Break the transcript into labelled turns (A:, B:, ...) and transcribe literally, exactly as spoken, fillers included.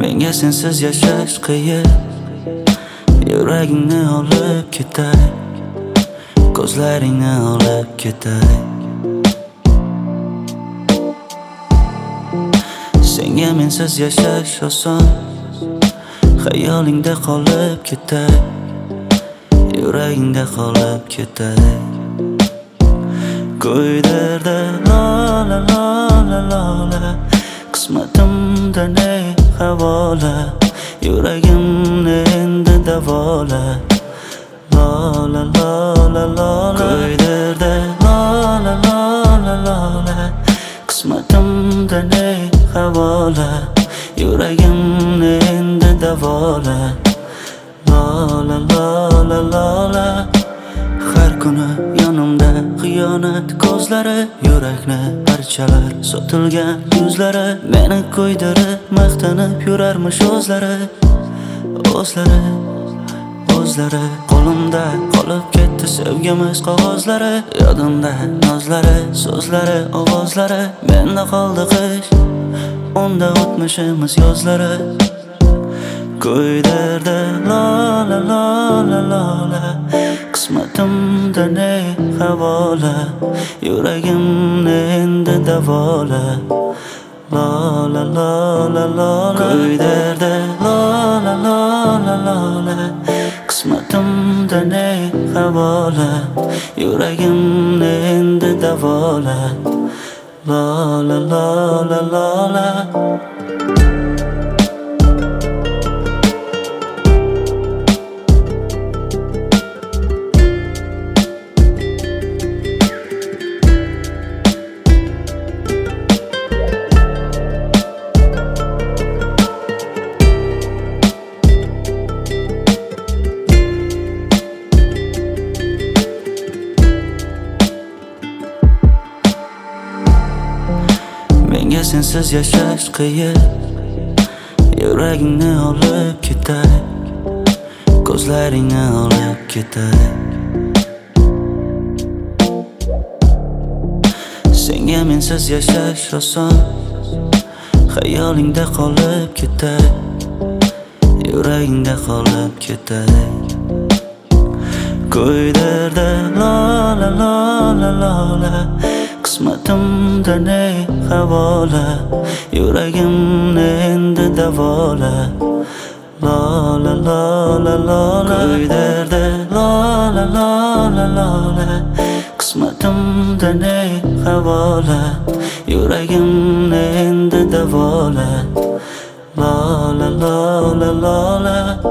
A: Menga sensiz yashash qiyin, yuragingni olib ketay, ko'zlaringni olib ketay. Senga mensiz yashash oson, xayolingda qolib ketay, yuragingda qolib ketay. Ko'ydirdi lola lola lola, qismatimda ne havola, yuragimni endi davola. Lola lola lola, ko'ydirdi lola lola lola, qismatimda ne havola, yuragimni endi davola. Lola lola lola, har kuni yonimda xiyonat ko'zlari, yurakni parchalar sotilgan yuzlari, meni ko'ydirib maqtanib yurarmish o'zlari, o'zlari, o'zlari. Qo'limda qolib ketdi sevgimiz qog'ozlari, yodimda nozlari, so'zlari, ovozlari. Menda qoldi qish, unda o'tmishimiz yozlari. Ko'ydirdi lola lola lola, qismatimda ne havola, yuragimni endi davola. Lola lola lola, ko'ydirdi lola lola lola, qismatimda ne havola, yuragimni endi davola. Lola lola lola. Menga sensiz yashash qiyin, yuragingni olib ketay, ko'zlaringni olib ketay. Senga mensiz yashash oson, xayolingda qolib ketay, yuragingda qolib ketay. Ko'ydirdi lola lola lola, qismatimda ne havola, yuragimni endi davola. Lola lola lola, ko'ydirdi lola lola lola, qismatimda ne havola, yuragimni endi davola. Lola lola lola.